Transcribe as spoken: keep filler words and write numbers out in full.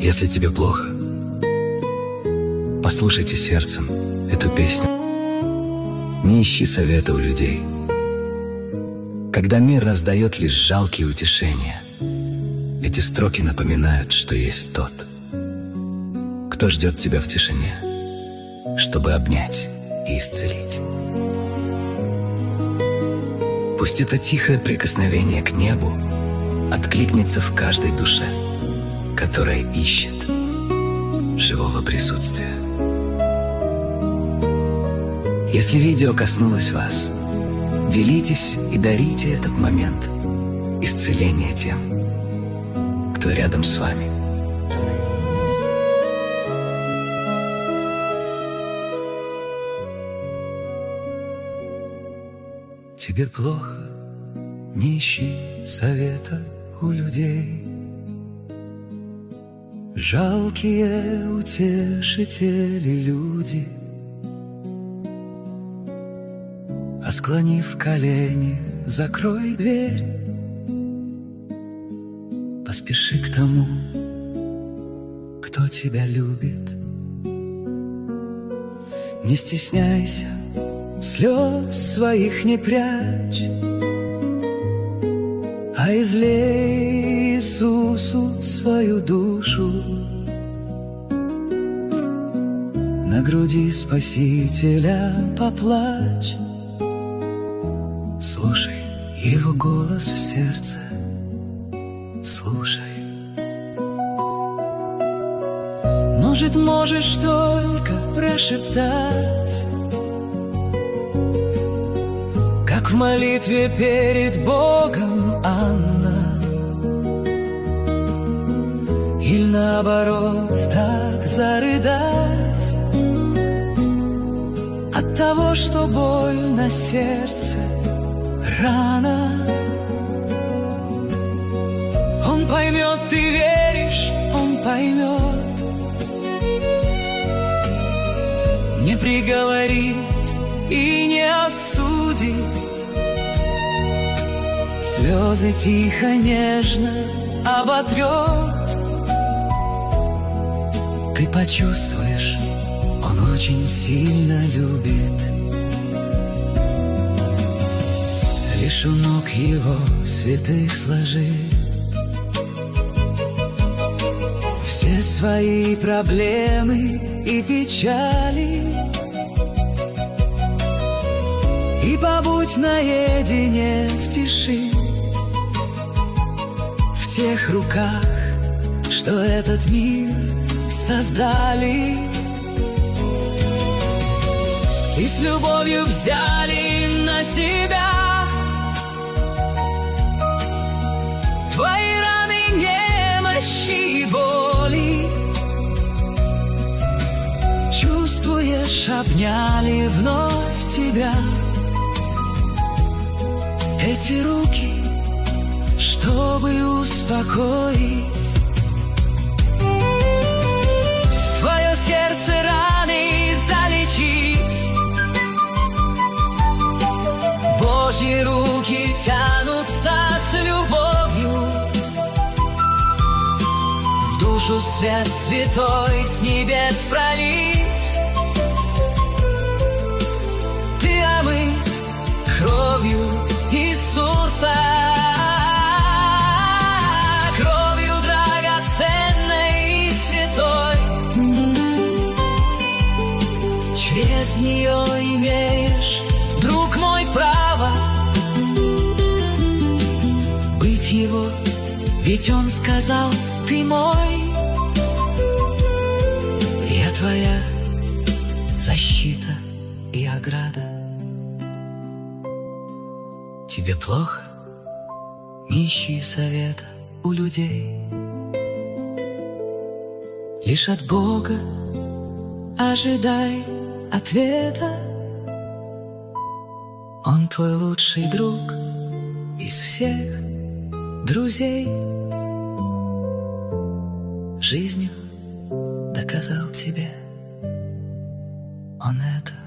Если тебе плохо, послушайте сердцем эту песню. Не ищи совета у людей, когда мир раздает лишь жалкие утешения. Эти строки напоминают, что есть тот, кто ждет тебя в тишине, чтобы обнять и исцелить. Пусть это тихое прикосновение к небу откликнется в каждой душе, которая ищет живого присутствия. Если видео коснулось вас, делитесь и дарите этот момент исцеления тем, кто рядом с вами. Тебе плохо, не ищи совета у людей. Жалкие утешители люди, а склонив колени, закрой дверь. Поспеши к тому, кто тебя любит. Не стесняйся, слез своих не прячь, а излей Иисусу свою душу. На груди Спасителя поплачь, слушай Его голос в сердце, слушай. Может, можешь только прошептать, как в молитве перед Богом Анна, или наоборот так зарыдать от того, что боль на сердце, рана. Он поймет, ты веришь, он поймет, не приговорит и не осудит. Слезы тихо, нежно оботрет. Ты почувствуешь, он очень сильно любит. Лишь у ног его святых сложи все свои проблемы и печали, и побудь наедине в тиши, в тех руках, что этот мир создали и с любовью взяли на себя твои раны, немощи и боли. Чувствуешь, обняли вновь тебя эти руки, чтобы успокоить твое сердце, раны залечить. Божьи руки тянутся с любовью в душу свет святой с небес пролить. Ты омыт кровью Иисуса, кровью драгоценной и святой. Через нее имеешь, друг мой, право быть его, ведь он сказал: ты мой, я твоя защита и ограда. Тебе плохо? Не ищи совета у людей. Лишь от Бога ожидай ответа. Он твой лучший друг из всех друзей. Жизнью доказал тебе он это.